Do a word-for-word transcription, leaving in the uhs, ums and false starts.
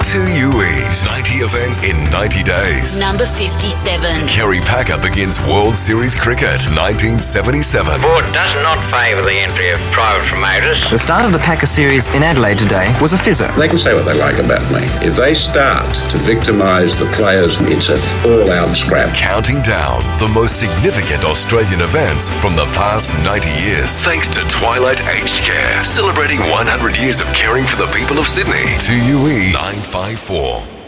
Two U Es, ninety events in ninety days. Number fifty-seven. Kerry Packer begins World Series cricket, nineteen seventy-seven. The board does not favour the entry of private promoters. The start of the Packer series in Adelaide today was a fizzer. They can say what they like about me. If they start to victimise the players, it's an all-out scrap. Counting down the most significant Australian events from the past ninety years. Thanks to Twilight Aged Care, celebrating one hundred years of caring for the people of Sydney. two U E nine five four.